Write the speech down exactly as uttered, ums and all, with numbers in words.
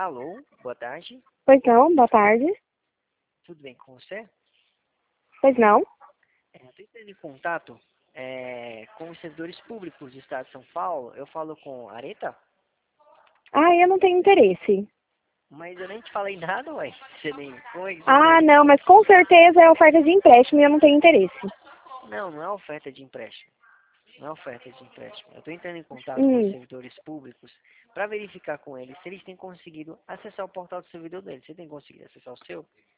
Alô, boa tarde. Pois não, boa tarde. Tudo bem com você? Pois não. É, Estou entrando em contato é, com os servidores públicos do Estado de São Paulo. Eu falo com a Areta, Ah, eu não tenho interesse. mas eu nem te falei nada, ué. Você nem... Como é que você Ah, tem... não, mas com certeza é oferta de empréstimo e eu não tenho interesse. Não, não é oferta de empréstimo. Não é oferta de empréstimo. Eu estou entrando em contato com os Hum. servidores públicos para verificar com eles se eles têm conseguido acessar o portal do servidor deles. Você tem conseguido acessar o seu?